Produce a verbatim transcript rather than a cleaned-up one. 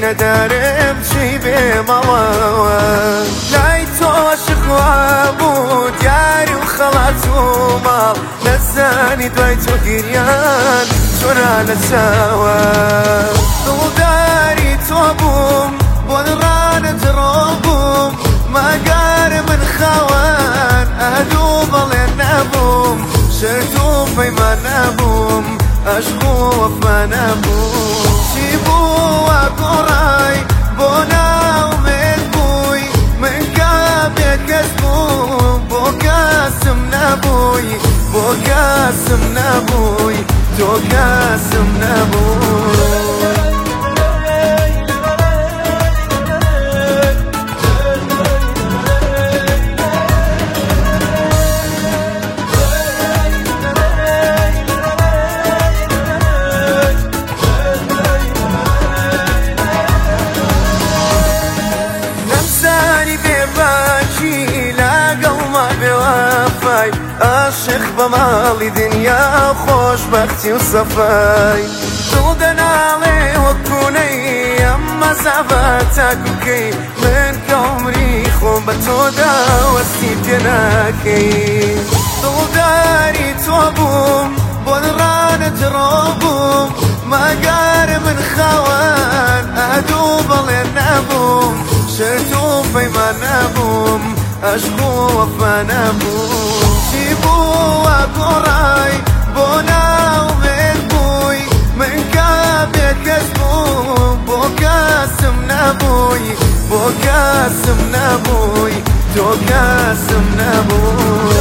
نەدارم چی بێمەوە لای تۆشق وابوو دیاری و خەڵات و ماڵ نەزانی دوای تۆ گیریان چۆنا نەچاوە دڵداری تۆ بووم بۆ ڕانت ڕۆ بووم ماگار من خاوەن ئەدوو بەڵێ نەبووم شرت و پەیمان نەبووم عشق و وەفا نەبووم چی بووە گۆڕای بۆ ناومێد بووی من کابێ کەس بووم بۆ کەسم نەبووی بۆ کەسم نەبووی تۆ کەسم نەبووی عاشق بماڵی دنیا و خۆشبەختی و سەفای دڵ دەناڵێ وەکوونەی ئەم مەسافەت تاکوکەی من کە عومری خۆم بە تۆدا وەستی پێ ناکەی دڵداری تۆ بووم بۆ ڕانت ڕۆ بووم ماگار من خاوەن ئەدوو بەڵێ نەبووم شرت و پەیمان نەبووم عشق و وەفا نەبووم چی بووە گۆڕای بۆ ناومێد بووی من کابێ کەس بووم بۆ کەسم نەبووی بۆ کەسم نەبووی تۆ کەسم نەبووی